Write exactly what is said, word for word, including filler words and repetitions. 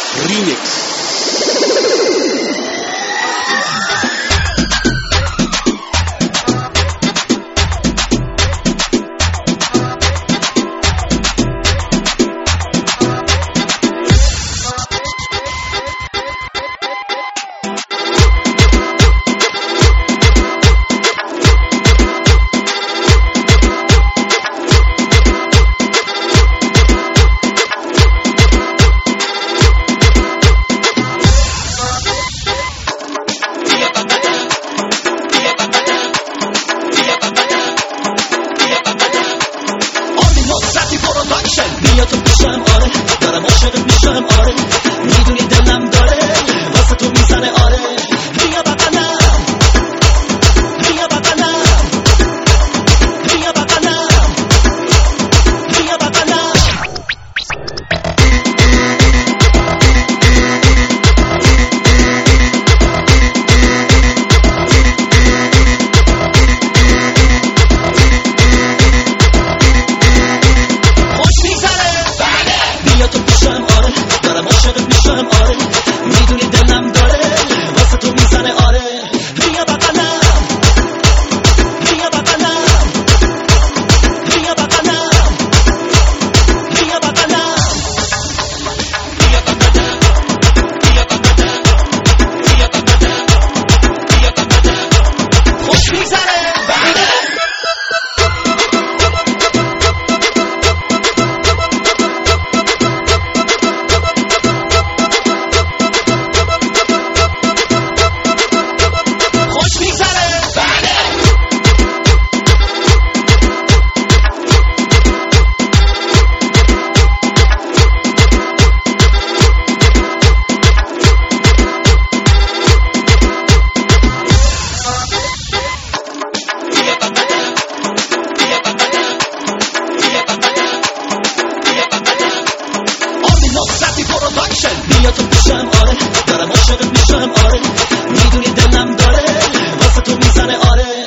ریمیکس. میاد تو پیشم آره دارم عاشقت میشم آره میدونی دلم داره واسه تو میزنه آره بیا بغلم بیا بغلم بیا بغلم بیا بغلم عاشقت میشم آره میدونی دلم داره واسه تو میزنه آره بیا بغلم بیا بغلم بیا بغلم بیا بغلم بیا بغلم بیا بغلم بیا بغلم بیا بغلم خوش میگذره میاد تو پیشم آره دارم عاشقت میشم آره میدونی دلم داره واسه تو میزنه آره